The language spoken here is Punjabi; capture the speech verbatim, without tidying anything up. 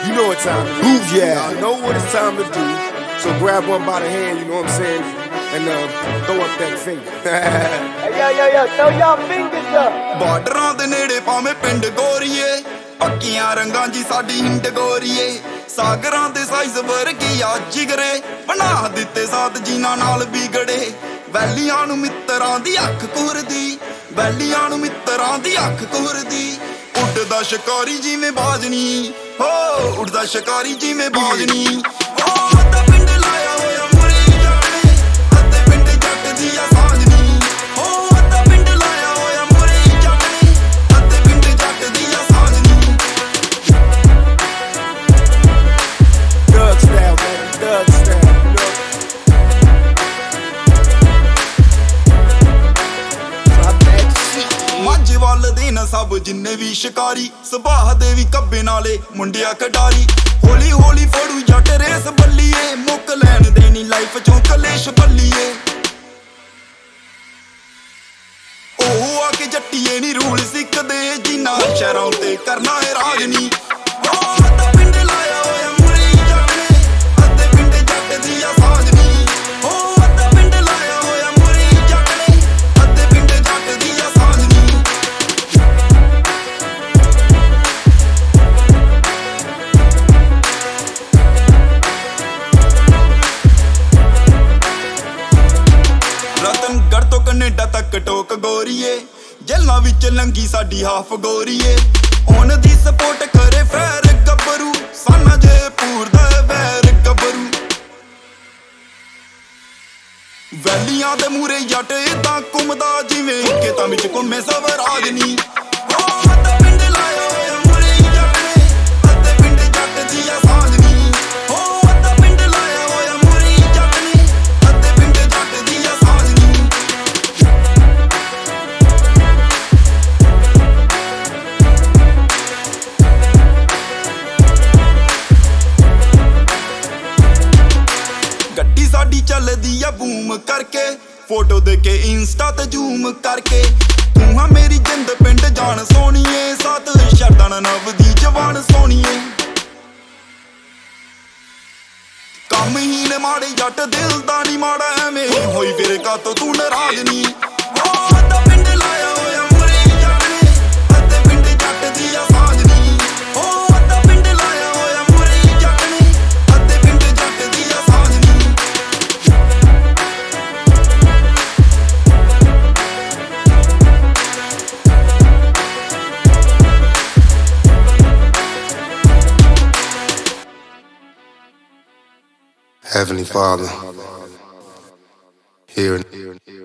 You know what time it is. Move your ass. Y'all know what it's time to do. So grab one by the hand, you know what I'm saying? And uh, throw up that finger. Hey, yo, yo, yo, throw y'all fingers up. ਬਾਰਡਰਾਂ ਦੇ ਨੇੜੇ ਭਾਵੇਂ ਪਿੰਡ ਗੋਰੀਏ, ਪੱਕੀਆਂ ਰੰਗਾਂ ਦੀ ਸਾਡੀ ਹਿੰਡ ਗੋਰੀਏ, ਸਾਗਰਾਂ ਦੇ ਸਾਈਜ਼ ਵਰਗੀ ਆ ਜਿਗਰੇ, ਬਣਾ ਦਿੱਤੇ ਸਾਥ ਜਿਨ੍ਹਾਂ ਨਾਲ ਵਿਗੜੇ, ਵੈਲੀਆਂ ਨੂੰ ਮਿੱਤਰਾਂ ਦੀ ਅੱਖ ਕੁਰਦੀ, ਵੈਲੀਆਂ ਨੂੰ ਮਿੱਤਰਾਂ ਦੀ ਅੱਖ ਕੁਰਦੀ, ਉੱਡਦਾ ਸ਼ਿਕਾਰੀ ਜਿਵੇਂ ਬਾਜਨੀ, ਹੋ ਉੱਡਦਾ ਸ਼ਿਕਾਰੀ ਜਿਵੇਂ ਬਾਜਨੀ, ਹੋ ਅੱਧਾ ਪਿੰਡ ਲਾਇਆ ਹੋਇਆ ਮੁਰੇ ਜਾਣੇ, ਅੱਧੇ ਪਿੰਡ ਜੱਟ ਦੀ ਆ ਸਾਂਝਣੀ, ਹੋ ਅੱਧਾ ਪਿੰਡ ਲਾਇਆ ਹੋਇਆ ਮੁਰੇ ਜਾਣੇ, ਅੱਧੇ ਪਿੰਡ ਜੱਟ ਦੀ ਆ ਸਾਂਝਣੀ। Thug style, man, thug style, you know? Drop that shit. ਮਾਝੇ ਵੱਲ ਦੇ ਨਾ ਸਭ ਜਿੰਨੇ ਵੀ ਸ਼ਿਕਾਰੀ, ਸੁਭਾਹ ਦੇ ਵੀ ਕੱਬੇ ਨਾਲੇ ਮੁੰਡਿਆ ਖਿਡਾਰੀ, ਹੌਲੀ ਹੌਲੀ ਫੜੂ ਜੱਟ ਰੇਸ ਬੱਲੀਏ, ਮੁੱਕ ਲੈਣ ਦੇਣੀ ਲਾਈਫ ਚੋਂ ਕਲੇਸ਼ ਬੱਲੀਏ, ਉਹ ਆ ਕੇ ਜੱਟੀਏ ਨੀ ਰੂਲ ਸਿੱਖਦੇ, ਜਿਨ੍ਹਾਂ ਸ਼ਹਿਰਾਂ ਉੱਤੇ ਕਰਨਾ ਹੈ ਰਾਜ ਨੀ, ਉਹ ਅੱਧਾ ਪਿੰਡ ਲਾਇਆ ਹੋਇਆ ਮੁਰੇ ਜਾਣੇ, ਅੱਧੇ ਪਿੰਡ ਜੱਟ ਦੀ ਆ ਸਾਂਝਣੀ, ਉਹ ਅੱਧਾ ਪਿੰਡ ਲਾਇਆ ਹੋਇਆ ਮੁਰੇ ਜਾਣੇ, ਅੱਧੇ ਪਿੰਡ ਜੱਟ ਦੀ ਆ ਸਾਂਝਣੀ। ਰਤਨਗੜ੍ਹ ਤੋਂ ਕੈਨੇਡਾ ਤੱਕ ਟੋਕ ਗੋਰੀਏ, ਜੇਲਾਂ ਵਿੱਚ ਲੰਗੀ ਸਾਡੀ ਹਾਫ ਗੋਰੀਏ, ਹੁਣ ਦੀ ਸਪੋਰਟ ਕਰੇ ਫੈਰ ਗੱਭਰੂ, ਸਾਨਾ ਜੇ ਪੂਰਦਾ ਵੈਰ ਗੱਭਰੂ, ਵੈਲੀਆਂ ਦੇ ਮੂਰੇ ਜੱਟ ਏਦਾਂ ਘੁੰਮਦਾ ਜਿਵੇਂ ਖੇਤਾਂ ਵਿੱਚ ਘੁੰਮੇ ਸਵਰਾਜ ਨੀ, ਉਹ ਅੱਧਾ ਪਿੰਡ ਲਾਇਆ ਹੋਇਆ ਮੁਰੇ ਜਾਣੇ, ਅੱਧੇ ਪਿੰਡ ਜੱਟ ਦੀ ਆ ਸਾਂਝਣੀ, ਉਹ ਅੱਧਾ ਪਿੰਡ ਲਾਇਆ ਹੋਇਆ ਮੁਰੇ ਜਾਣੇ, ਅੱਧੇ ਪਿੰਡ ਜੱਟ ਦੀ ਆ ਸਾਂਝਣੀ। ਗੱਡੀ ਸਾਡੀ ਚੱਲਦੀ ਆ ਬੂਮ ਕਰਕੇ, ਫੋਟੋ ਦੇ ਕੇ ਇੰਸਟਾ ਤੇ ਜ਼ੂਮ ਕਰਕੇ, ਤੂੰ ਆ ਮੇਰੀ ਜਿੰਦ ਪਿੰਡ ਜਾਣ ਸੋਣੀਏ, ਸਾਥ ਸ਼ਰਤਾਂ ਨਵ ਦੀ ਜਵਾਨ ਸੋਣੀਏ, ਕੰਮ ਹੀ ਨੇ ਮਾੜੇ ਜੱਟ ਦਿਲ ਦਾ ਨੀ ਮਾੜਾ, ਐਵੇਂ ਹੋਈ ਫਿਰ ਕਾਤੋਂ ਤੂੰ ਨਾਰਾਜ਼ ਨੀ, ਉਹ ਅੱਧਾ ਪਿੰਡ ਲਾਇਆ ਹੋਇਆ ਮੁਰੇ ਜਾਣੇ, ਅੱਧੇ ਪਿੰਡ ਜੱਟ ਦੀ ਆ ਸਾਂਝਣੀ, ਉਹ ਅੱਧਾ ਪਿੰਡ ਲਾਇਆ ਹੋਇਆ ਮੁਰੇ ਜਾਣੇ, ਅੱਧੇ ਪਿੰਡ ਜੱਟ ਦੀ ਆ ਸਾਂਝਣੀ। Heavenly Father, here